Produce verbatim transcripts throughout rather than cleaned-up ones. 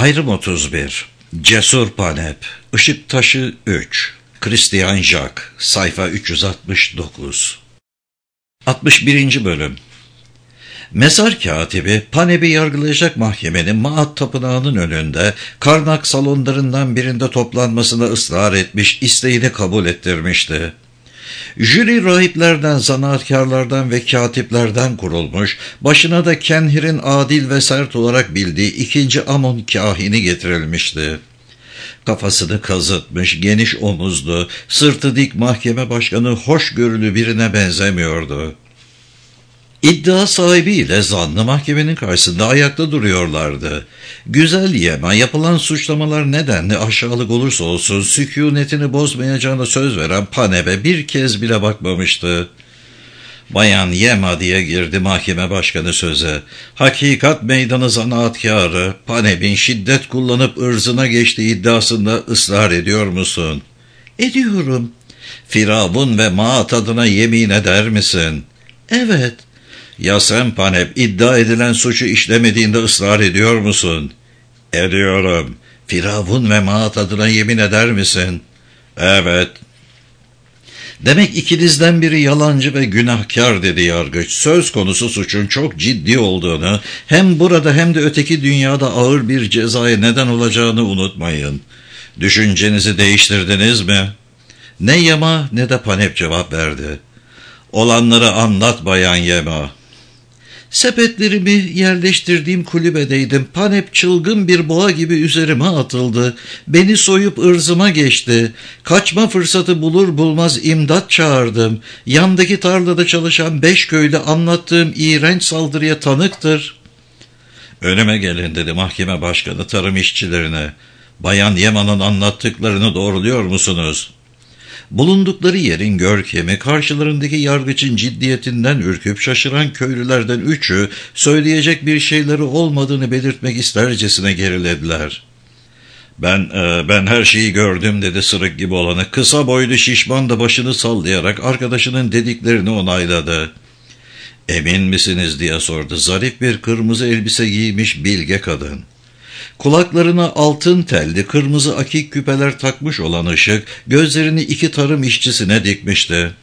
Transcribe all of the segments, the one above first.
Ayrım otuz bir. Cesur Panep. Işık Taşı üç. Christian Jacques. Sayfa üç yüz altmış dokuz. altmış birinci bölüm. Mezar katibi Panep'i yargılayacak mahkemenin Maat Tapınağı'nın önünde Karnak salonlarından birinde toplanmasına ısrar etmiş, isteğini kabul ettirmişti. Jüri rahiplerden, zanaatkarlardan ve katiplerden kurulmuş, başına da Kenhir'in adil ve sert olarak bildiği ikinci Amon kahini getirilmişti. Kafasını kazıtmış, geniş omuzlu, sırtı dik mahkeme başkanı hoşgörülü birine benzemiyordu. İddia sahibiyle zanlı mahkemenin karşısında ayakta duruyorlardı. Güzel Yema yapılan suçlamalar nedenle aşağılık olursa olsun sükûnetini bozmayacağına söz veren Panep'e bir kez bile bakmamıştı. Bayan Yema diye girdi mahkeme başkanı söze. Hakikat meydanı zanaatkarı Panep'in şiddet kullanıp ırzına geçtiği iddiasında ısrar ediyor musun? Ediyorum. Firavun ve Maat adına yemin eder misin? Evet. Ya sen Panep iddia edilen suçu işlemediğinde ısrar ediyor musun? Ediyorum. Firavun ve Maat adına yemin eder misin? Evet. Demek ikinizden biri yalancı ve günahkar dedi yargıç. Söz konusu suçun çok ciddi olduğunu, hem burada hem de öteki dünyada ağır bir cezaya neden olacağını unutmayın. Düşüncenizi değiştirdiniz mi? Ne Yema ne de Panep cevap verdi. Olanları anlat Bayan Yema. Sepetlerimi yerleştirdiğim kulübedeydim. Panep çılgın bir boğa gibi üzerime atıldı. Beni soyup ırzıma geçti. Kaçma fırsatı bulur bulmaz imdat çağırdım. Yandaki tarlada çalışan beş köylü anlattığım iğrenç saldırıya tanıktır. Önüme gelin dedi mahkeme başkanı tarım işçilerine. Bayan Yema'nın anlattıklarını doğruluyor musunuz? Bulundukları yerin görkemi, karşılarındaki yargıçın ciddiyetinden ürküp şaşıran köylülerden üçü söyleyecek bir şeyleri olmadığını belirtmek istercesine gerilediler. Ben e, ben her şeyi gördüm dedi sırık gibi olanı. Kısa boylu şişman da başını sallayarak arkadaşının dediklerini onayladı. Emin misiniz diye sordu zarif bir kırmızı elbise giymiş bilge kadın. Kulaklarına altın telli kırmızı akik küpeler takmış olan ışık gözlerini iki tarım işçisine dikmişti.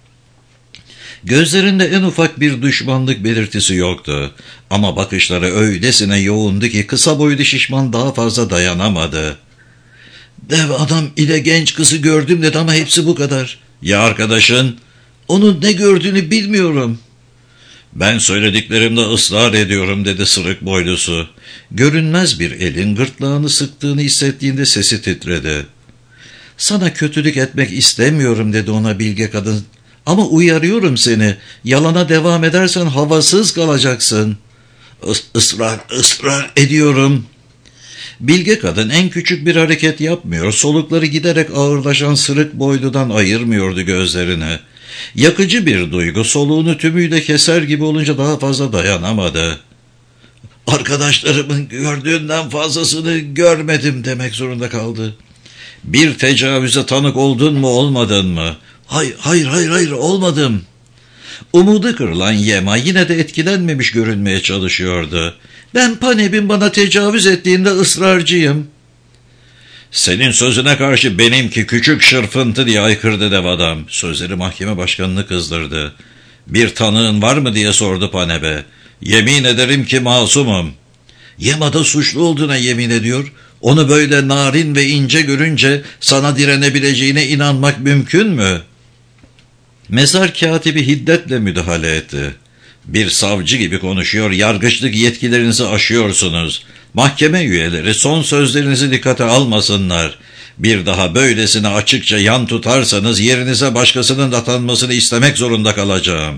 Gözlerinde en ufak bir düşmanlık belirtisi yoktu ama bakışları öylesine yoğundu ki kısa boylu şişman daha fazla dayanamadı. Dev adam ile genç kızı gördüm dedi ama hepsi bu kadar. Ya arkadaşın? Onun ne gördüğünü bilmiyorum. Ben söylediklerimde ısrar ediyorum dedi sırık boylusu. Görünmez bir elin gırtlağını sıktığını hissettiğinde sesi titredi. Sana kötülük etmek istemiyorum dedi ona bilge kadın. Ama uyarıyorum seni. Yalana devam edersen havasız kalacaksın. Is ısrar, ısrar ediyorum. Bilge kadın en küçük bir hareket yapmıyor. Solukları giderek ağırlaşan sırık boyludan ayırmıyordu gözlerini. Yakıcı bir duygu soluğunu tümüyle keser gibi olunca daha fazla dayanamadı. Arkadaşlarımın gördüğünden fazlasını görmedim demek zorunda kaldı. Bir tecavüze tanık oldun mu olmadın mı? Hayır hayır hayır hayır olmadım. Umudu kırılan Yema yine de etkilenmemiş görünmeye çalışıyordu. Ben Panep'in bana tecavüz ettiğinde ısrarcıyım. Senin sözüne karşı benimki küçük şırfıntı diye aykırdı dev adam. Sözleri mahkeme başkanını kızdırdı. Bir tanığın var mı diye sordu Panep'e. Yemin ederim ki masumum. Yema da suçlu olduğuna yemin ediyor. Onu böyle narin ve ince görünce sana direnebileceğine inanmak mümkün mü? Mezar katibi hiddetle müdahale etti. Bir savcı gibi konuşuyor, yargıçlık yetkilerinizi aşıyorsunuz. Mahkeme üyeleri son sözlerinizi dikkate almasınlar. Bir daha böylesine açıkça yan tutarsanız yerinize başkasının atanmasını istemek zorunda kalacağım.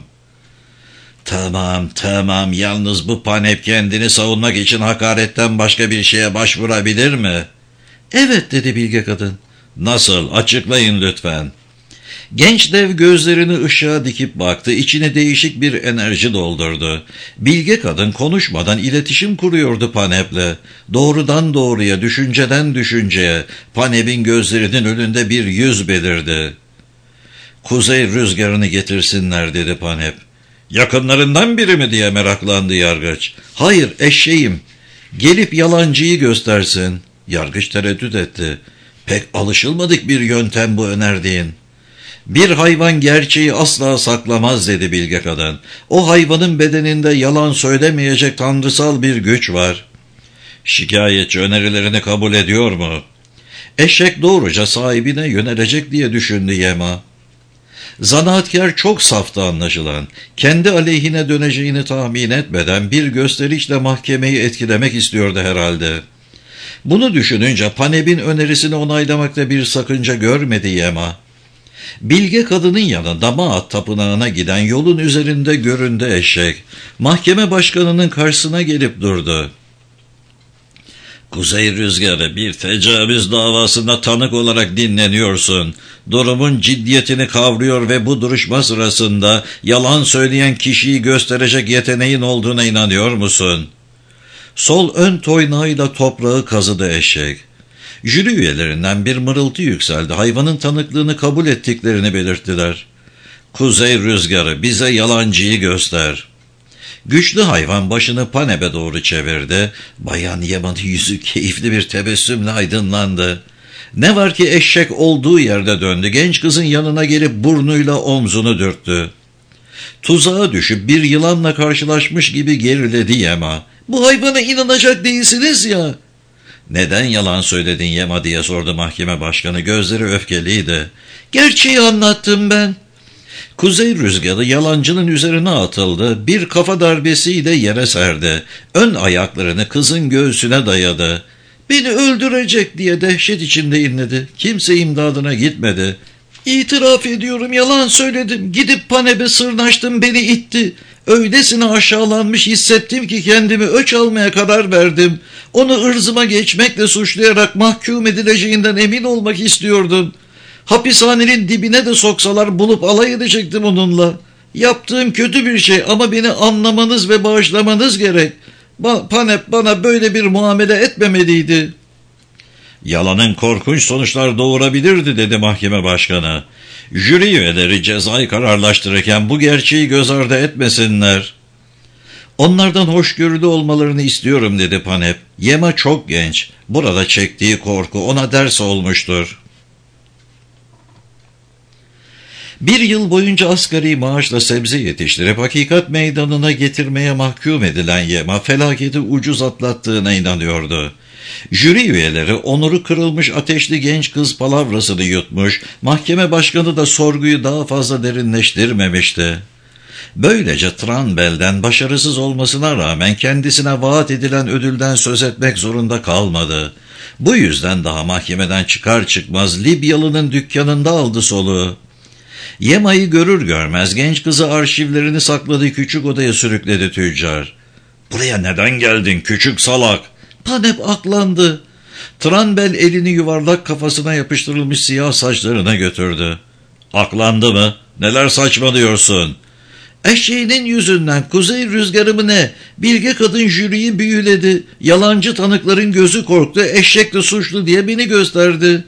Tamam, tamam. Yalnız bu Panep kendini savunmak için hakaretten başka bir şeye başvurabilir mi? Evet dedi bilge kadın. Nasıl? Açıklayın lütfen. Genç dev gözlerini ışığa dikip baktı, içine değişik bir enerji doldurdu. Bilge kadın konuşmadan iletişim kuruyordu Panep'le. Doğrudan doğruya, düşünceden düşünceye, Panep'in gözlerinin önünde bir yüz belirdi. Kuzey rüzgarını getirsinler dedi Panep. Yakınlarından biri mi diye meraklandı yargıç. Hayır, eşeğim. Gelip yalancıyı göstersin. Yargıç tereddüt etti. Pek alışılmadık bir yöntem bu önerdiğin. Bir hayvan gerçeği asla saklamaz dedi bilge kadın. O hayvanın bedeninde yalan söylemeyecek tanrısal bir güç var. Şikayetçi önerilerini kabul ediyor mu? Eşek doğruca sahibine yönelecek diye düşündü Yema. Zanaatkar çok saftı anlaşılan. Kendi aleyhine döneceğini tahmin etmeden bir gösterişle mahkemeyi etkilemek istiyordu herhalde. Bunu düşününce Paneb'in önerisini onaylamakta bir sakınca görmedi Yema. Bilge kadının yanında Maat tapınağına giden yolun üzerinde göründü eşek. Mahkeme başkanının karşısına gelip durdu. Kuzey Rüzgarı, bir tecavüz davasında tanık olarak dinleniyorsun. Durumun ciddiyetini kavruyor ve bu duruşma sırasında yalan söyleyen kişiyi gösterecek yeteneğin olduğuna inanıyor musun? Sol ön toynağıyla toprağı kazıdı eşek. Jüri üyelerinden bir mırıltı yükseldi. Hayvanın tanıklığını kabul ettiklerini belirttiler. Kuzey Rüzgarı, bize yalancıyı göster. Güçlü hayvan başını Paneb'e doğru çevirdi. Bayan Yema'nın yüzü keyifli bir tebessümle aydınlandı. Ne var ki eşek olduğu yerde döndü. Genç kızın yanına gelip burnuyla omzunu dürttü. Tuzağa düşüp bir yılanla karşılaşmış gibi geriledi Yema. Bu hayvana inanacak değilsiniz ya. Neden yalan söyledin Yema diye sordu mahkeme başkanı. Gözleri öfkeliydi. Gerçeği anlattım ben. Kuzey Rüzgarı yalancının üzerine atıldı. Bir kafa darbesiyle yere serdi. Ön ayaklarını kızın göğsüne dayadı. Beni öldürecek diye dehşet içinde inledi. Kimse imdadına gitmedi. İtiraf ediyorum, yalan söyledim. Gidip Paneb'e sırnaştım, beni itti. Öylesine aşağılanmış hissettim ki kendimi öç almaya karar verdim. Onu ırzıma geçmekle suçlayarak mahkum edileceğinden emin olmak istiyordum. Hapishanenin dibine de soksalar bulup alay edecektim onunla. Yaptığım kötü bir şey ama beni anlamanız ve bağışlamanız gerek. Ba- Paneb bana böyle bir muamele etmemeliydi. Yalanın korkunç sonuçlar doğurabilirdi dedi mahkeme başkanı. Jüri üyeleri cezayı kararlaştırırken bu gerçeği göz ardı etmesinler. Onlardan hoşgörülü olmalarını istiyorum dedi Paneb. Yema çok genç. Burada çektiği korku ona ders olmuştur. Bir yıl boyunca asgari maaşla sebze yetiştirip hakikat meydanına getirmeye mahkum edilen Yema felaketi ucuz atlattığına inanıyordu. Jüri üyeleri onuru kırılmış ateşli genç kız palavrasını yutmuş, mahkeme başkanı da sorguyu daha fazla derinleştirmemişti. Böylece Tranbel'den başarısız olmasına rağmen kendisine vaat edilen ödülden söz etmek zorunda kalmadı. Bu yüzden daha mahkemeden çıkar çıkmaz Libyalı'nın dükkanında aldı soluğu. Yema'yı görür görmez genç kızı arşivlerini sakladığı küçük odaya sürükledi tüccar. "Buraya neden geldin küçük salak?" Paneb aklandı. Tranbel elini yuvarlak kafasına yapıştırılmış siyah saçlarına götürdü. "Aklandı mı? Neler saçmalıyorsun?" "Eşeğinin yüzünden, Kuzey Rüzgarı mı ne? Bilge kadın jüriyi büyüledi. Yalancı tanıkların gözü korktu. Eşek de suçlu diye beni gösterdi."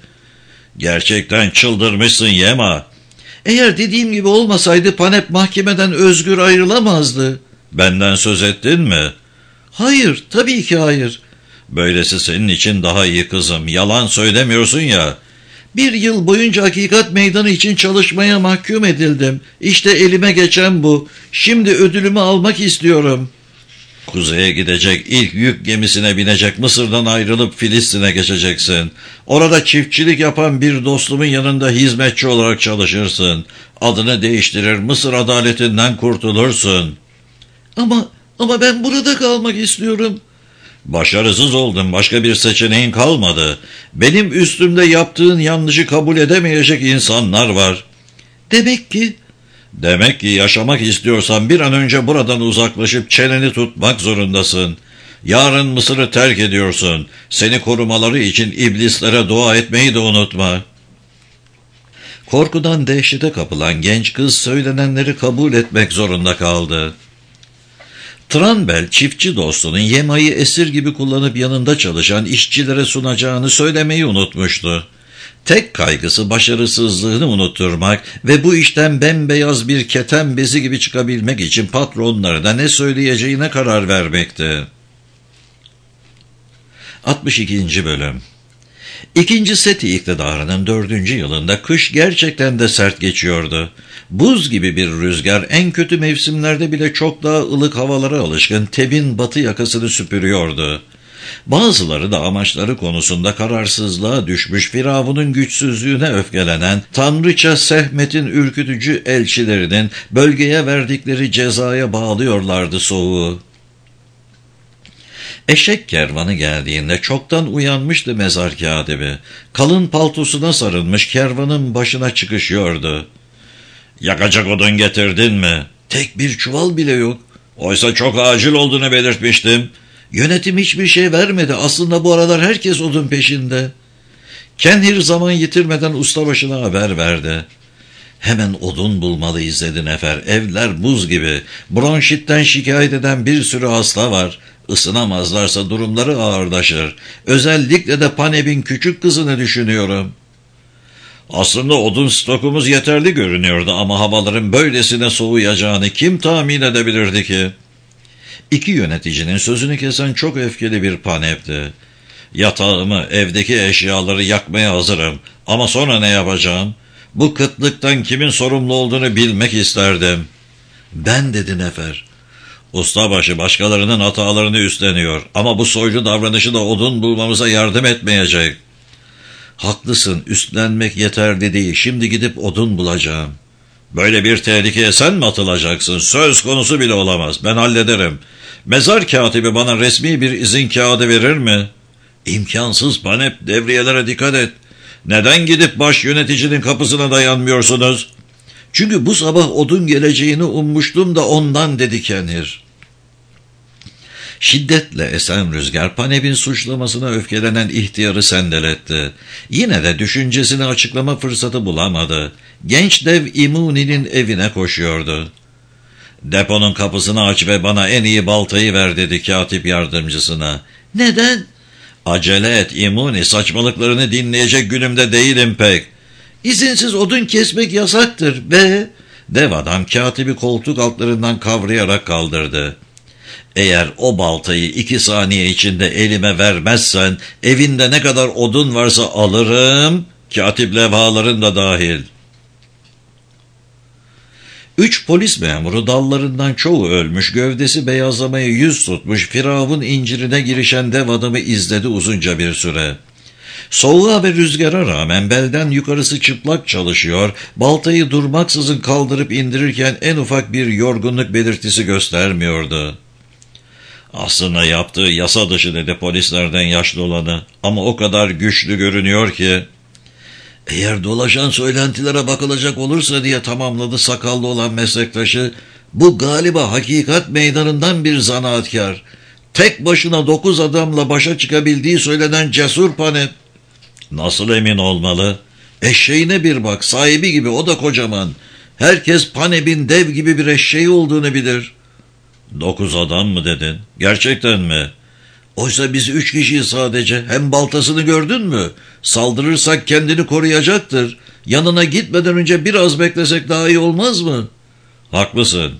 "Gerçekten çıldırmışsın Yema." "Eğer dediğim gibi olmasaydı Paneb mahkemeden özgür ayrılamazdı." "Benden söz ettin mi?" "Hayır, tabii ki hayır." "Böylesi senin için daha iyi kızım. Yalan söylemiyorsun ya." "Bir yıl boyunca hakikat meydanı için çalışmaya mahkum edildim. İşte elime geçen bu. Şimdi ödülümü almak istiyorum." "Kuzeye gidecek ilk yük gemisine binecek, Mısır'dan ayrılıp Filistin'e geçeceksin. Orada çiftçilik yapan bir dostumun yanında hizmetçi olarak çalışırsın. Adını değiştirir, Mısır adaletinden kurtulursun." Ama, ama ben burada kalmak istiyorum." "Başarısız oldun, başka bir seçeneğin kalmadı. Benim üstümde yaptığın yanlışı kabul edemeyecek insanlar var." "Demek ki..." "Demek ki yaşamak istiyorsan bir an önce buradan uzaklaşıp çeneni tutmak zorundasın. Yarın Mısır'ı terk ediyorsun. Seni korumaları için iblislere dua etmeyi de unutma." Korkudan dehşete kapılan genç kız söylenenleri kabul etmek zorunda kaldı. Tranbel çiftçi dostunun Yema'yı esir gibi kullanıp yanında çalışan işçilere sunacağını söylemeyi unutmuştu. Tek kaygısı başarısızlığını unutturmak ve bu işten bembeyaz bir keten bezi gibi çıkabilmek için patronlarına ne söyleyeceğine karar vermekti. altmış ikinci bölüm. İkinci Seti iktidarının dördüncü yılında kış gerçekten de sert geçiyordu. Buz gibi bir rüzgar en kötü mevsimlerde bile çok daha ılık havalara alışkın Teb'in batı yakasını süpürüyordu. Bazıları da amaçları konusunda kararsızlığa düşmüş, Firavun'un güçsüzlüğüne öfkelenen Tanrıça Sehmet'in ürkütücü elçilerinin bölgeye verdikleri cezaya bağlıyorlardı soğuğu. Eşek kervanı geldiğinde çoktan uyanmıştı mezar katibi. Kalın paltosuna sarılmış kervanın başına çıkışıyordu. "Yakacak odun getirdin mi?" "Tek bir çuval bile yok." "Oysa çok acil olduğunu belirtmiştim." "Yönetim hiçbir şey vermedi. Aslında bu aralar herkes odun peşinde." Kenhir zaman yitirmeden ustabaşına haber verdi. "Hemen odun bulmalıyız," dedi Nefer. "Evler buz gibi. Bronşitten şikayet eden bir sürü hasta var. Isınamazlarsa durumları ağırlaşır. Özellikle de Paneb'in küçük kızını düşünüyorum." "Aslında odun stokumuz yeterli görünüyordu ama havaların böylesine soğuyacağını kim tahmin edebilirdi ki?" İki yöneticinin sözünü kesen çok öfkeli bir Paneb'di. "Yatağımı, evdeki eşyaları yakmaya hazırım. Ama sonra ne yapacağım? Bu kıtlıktan kimin sorumlu olduğunu bilmek isterdim." "Ben," dedi Nefer. "Ustabaşı başkalarının hatalarını üstleniyor ama bu soylu davranışı da odun bulmamıza yardım etmeyecek." "Haklısın, üstlenmek yeterli değil. Şimdi gidip odun bulacağım." "Böyle bir tehlikeye sen mi atılacaksın? Söz konusu bile olamaz. Ben hallederim. Mezar katibi bana resmi bir izin kağıdı verir mi?" "İmkansız Paneb, devriyelere dikkat et." "Neden gidip baş yöneticinin kapısına dayanmıyorsunuz?" "Çünkü bu sabah odun geleceğini ummuştum da ondan," dedi Kenhir. Şiddetle esen rüzgar Paneb'in suçlamasına öfkelenen ihtiyarı sendeletti. Yine de düşüncesini açıklama fırsatı bulamadı. Genç dev İmuni'nin evine koşuyordu. "Deponun kapısını aç ve bana en iyi baltayı ver," dedi katip yardımcısına. "Neden?" "Acele et İmuni, saçmalıklarını dinleyecek günümde değilim pek." "İzinsiz odun kesmek yasaktır ve..." Dev adam katibi koltuk altlarından kavrayarak kaldırdı. "Eğer o baltayı iki saniye içinde elime vermezsen evinde ne kadar odun varsa alırım, katip levhaların da dahil." Üç polis memuru, dallarından çoğu ölmüş, gövdesi beyazlamaya yüz tutmuş Firavun incirine girişen dev adamı izledi uzunca bir süre. Soğuğa ve rüzgara rağmen belden yukarısı çıplak çalışıyor, baltayı durmaksızın kaldırıp indirirken en ufak bir yorgunluk belirtisi göstermiyordu. "Aslında yaptığı yasa dışı," dedi polislerden yaşlı olanı, "ama o kadar güçlü görünüyor ki." "Eğer dolaşan söylentilere bakılacak olursa," diye tamamladı sakallı olan meslektaşı, "bu galiba hakikat meydanından bir zanaatkar. Tek başına dokuz adamla başa çıkabildiği söylenen cesur Paneb." "Nasıl emin olmalı?" "Eşeğine bir bak, sahibi gibi, o da kocaman. Herkes Paneb'in dev gibi bir eşeği olduğunu bilir." "Dokuz adam mı dedin? Gerçekten mi?" "Oysa biz üç kişiyiz sadece. Hem baltasını gördün mü? Saldırırsak kendini koruyacaktır. Yanına gitmeden önce biraz beklesek daha iyi olmaz mı?" "Haklısın."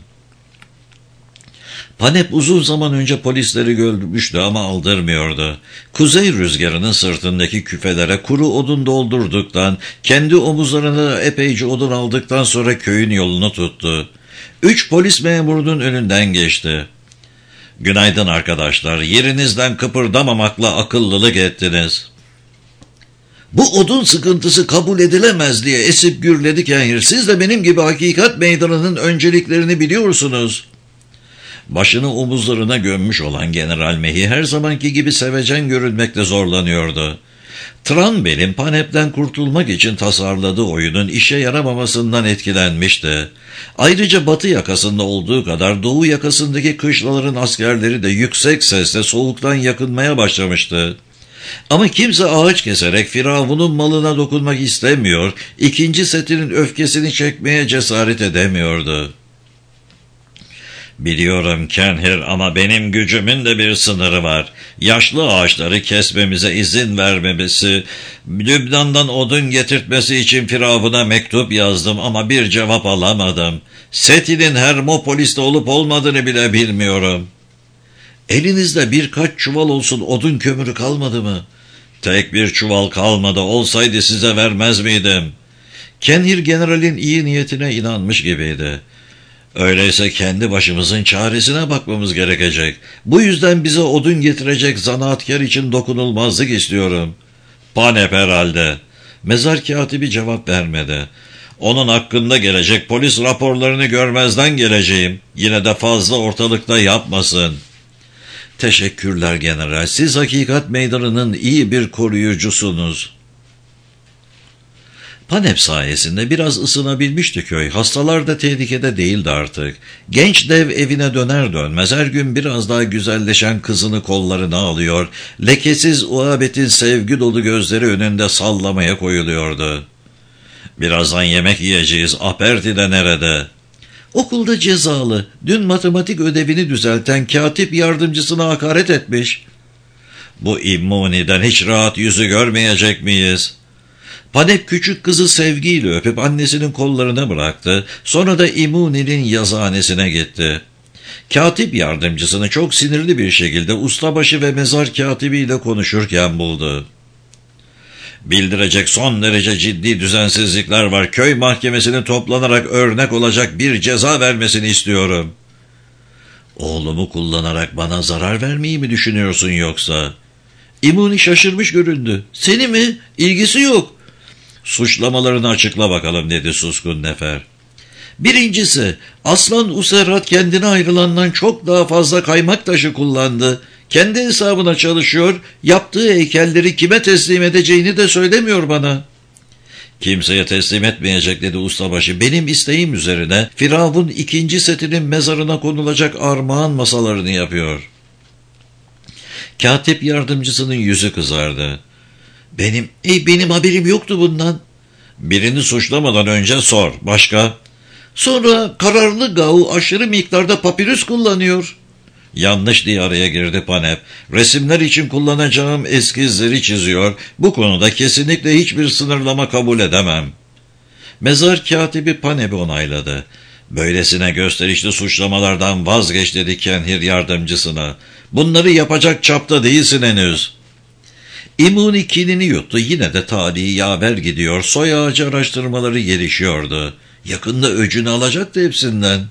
Paneb uzun zaman önce polisleri görmüştü ama aldırmıyordu. Kuzey rüzgarının sırtındaki küfelere kuru odun doldurduktan, kendi omuzlarına da epeyce odun aldıktan sonra köyün yolunu tuttu. Üç polis memurunun önünden geçti. "Günaydın arkadaşlar, yerinizden kıpırdamamakla akıllılık ettiniz." "Bu odun sıkıntısı kabul edilemez," diye esip gürledi Kenhir. "Siz de benim gibi hakikat meydanının önceliklerini biliyorsunuz." Başını omuzlarına gömmüş olan General Mehi her zamanki gibi sevecen görünmekte zorlanıyordu. Tranbel'in Paneb'den kurtulmak için tasarladığı oyunun işe yaramamasından etkilenmişti. Ayrıca batı yakasında olduğu kadar doğu yakasındaki kışlaların askerleri de yüksek sesle soğuktan yakınmaya başlamıştı. Ama kimse ağaç keserek Firavun'un malına dokunmak istemiyor, ikinci Seti'nin öfkesini çekmeye cesaret edemiyordu. "Biliyorum Kenhir ama benim gücümün de bir sınırı var. Yaşlı ağaçları kesmemize izin vermemesi, Lübnan'dan odun getirtmesi için Firavun'a mektup yazdım ama bir cevap alamadım. Seti'nin Hermopolis'te olup olmadığını bile bilmiyorum." Elinizde birkaç çuval olsun odun kömürü kalmadı mı? Tek bir çuval kalmadı, olsaydı size vermez miydim? Kenhir generalin iyi niyetine inanmış gibiydi. Öyleyse kendi başımızın çaresine bakmamız gerekecek. Bu yüzden bize odun getirecek zanaatkar için dokunulmazlık istiyorum. Panep herhalde. Mezar katibi cevap vermedi. Onun hakkında gelecek polis raporlarını görmezden geleceğim. Yine de fazla ortalıkta yapmasın. Teşekkürler general. Siz hakikat meydanının iyi bir koruyucusunuz. Panep sayesinde biraz ısınabilmişti köy. Hastalar da tehlikede değildi artık. Genç dev evine döner dönmez her gün biraz daha güzelleşen kızını kollarına alıyor. Lekesiz Uabet'in sevgi dolu gözleri önünde sallamaya koyuluyordu. Birazdan yemek yiyeceğiz. Aperti de nerede? Okulda cezalı. Dün matematik ödevini düzelten katip yardımcısına hakaret etmiş. Bu İmmuni'den hiç rahat yüzü görmeyecek miyiz? Panep küçük kızı sevgiyle öpüp annesinin kollarına bıraktı. Sonra da İmuni'nin yazıhanesine gitti. Katip yardımcısını çok sinirli bir şekilde ustabaşı ve mezar katibiyle konuşurken buldu. Bildirecek son derece ciddi düzensizlikler var. Köy mahkemesinin toplanarak örnek olacak bir ceza vermesini istiyorum. Oğlumu kullanarak bana zarar vermeyi mi düşünüyorsun yoksa? İmuni şaşırmış göründü. Seni mi? İlgisi yok. Suçlamalarını açıkla bakalım dedi suskun nefer. Birincisi, Aslan Userrat kendine ayrılandan çok daha fazla kaymak taşı kullandı. Kendi hesabına çalışıyor, yaptığı heykelleri kime teslim edeceğini de söylemiyor bana. Kimseye teslim etmeyecek dedi ustabaşı. Benim isteğim üzerine Firavun ikinci setinin mezarına konulacak armağan masalarını yapıyor. Katip yardımcısının yüzü kızardı. Benim, ey benim haberim yoktu bundan. Birini suçlamadan önce sor. Başka? Sonra kararlı Gao aşırı miktarda papirüs kullanıyor. Yanlış diye araya girdi Panep. Resimler için kullanacağım eskizleri çiziyor. Bu konuda kesinlikle hiçbir sınırlama kabul edemem. Mezar katibi Panep'i onayladı. Böylesine gösterişli suçlamalardan vazgeç dedi Kenhir yardımcısına. Bunları yapacak çapta değilsin henüz. İmuni kinini yuttu. Yine de talihi yaver gidiyor. Soy ağacı araştırmaları gelişiyordu. Yakında öcünü alacaktı hepsinden.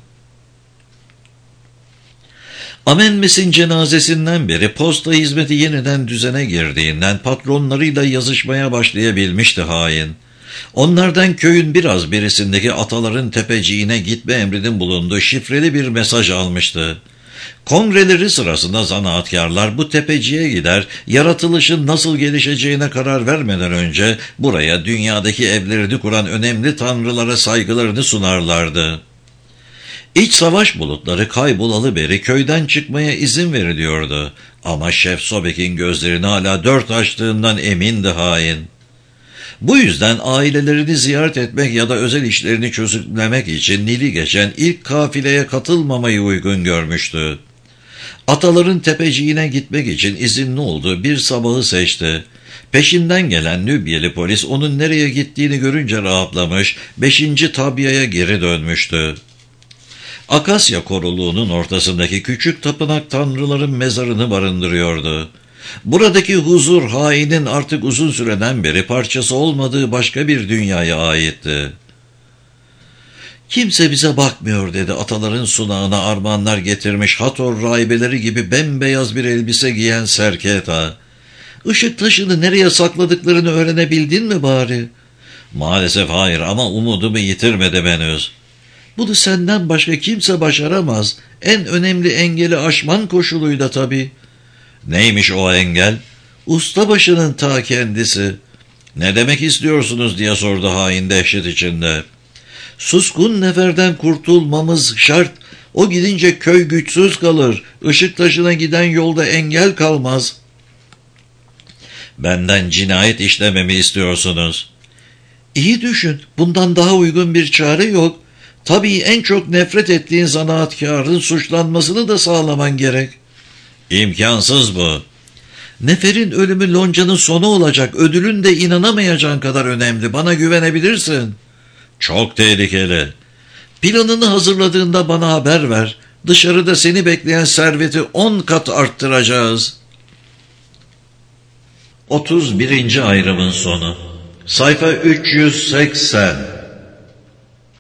Amenmes'in cenazesinden beri posta hizmeti yeniden düzene girdiğinden patronlarıyla yazışmaya başlayabilmişti hain. Onlardan köyün biraz berisindeki ataların tepeciğine gitme emrinin bulunduğu şifreli bir mesaj almıştı. Kongreleri sırasında zanaatkarlar bu tepeciye gider, yaratılışın nasıl gelişeceğine karar vermeden önce buraya dünyadaki evlerini kuran önemli tanrılara saygılarını sunarlardı. İç savaş bulutları kaybolalı beri köyden çıkmaya izin veriliyordu. Ama Şef Sobek'in gözlerini hala dört açtığından emindi hain. Bu yüzden ailelerini ziyaret etmek ya da özel işlerini çözümlemek için Nil'i geçen ilk kafileye katılmamayı uygun görmüştü. Ataların tepeciğine gitmek için izinli olduğu bir sabahı seçti. Peşinden gelen Nübyeli polis onun nereye gittiğini görünce rahatlamış, beşinci tabyaya geri dönmüştü. Akasya koruluğunun ortasındaki küçük tapınak tanrıların mezarını barındırıyordu. Buradaki huzur hainin artık uzun süreden beri parçası olmadığı başka bir dünyaya aitti. Kimse bize bakmıyor dedi ataların sunağına armağanlar getirmiş Hathor rahibeleri gibi bembeyaz bir elbise giyen Serketa. Işık taşını nereye sakladıklarını öğrenebildin mi bari? Maalesef hayır ama umudumu yitirmedim henüz. Bunu senden başka kimse başaramaz. En önemli engeli aşman koşuluyla tabii. Neymiş o engel? Ustabaşının ta kendisi. Ne demek istiyorsunuz diye sordu hain dehşet içinde. Suskun neferden kurtulmamız şart. O gidince köy güçsüz kalır. Işık taşına giden yolda engel kalmaz. Benden cinayet işlememi istiyorsunuz. İyi düşün. Bundan daha uygun bir çare yok. Tabii en çok nefret ettiğin zanaatkarın suçlanmasını da sağlaman gerek. İmkansız bu. Nefer'in ölümü loncanın sonu olacak. Ödülün de inanamayacağın kadar önemli. Bana güvenebilirsin. Çok tehlikeli. Planını hazırladığında bana haber ver. Dışarıda seni bekleyen serveti on kat arttıracağız. otuz birinci ayrımın sonu. Sayfa üç yüz seksen.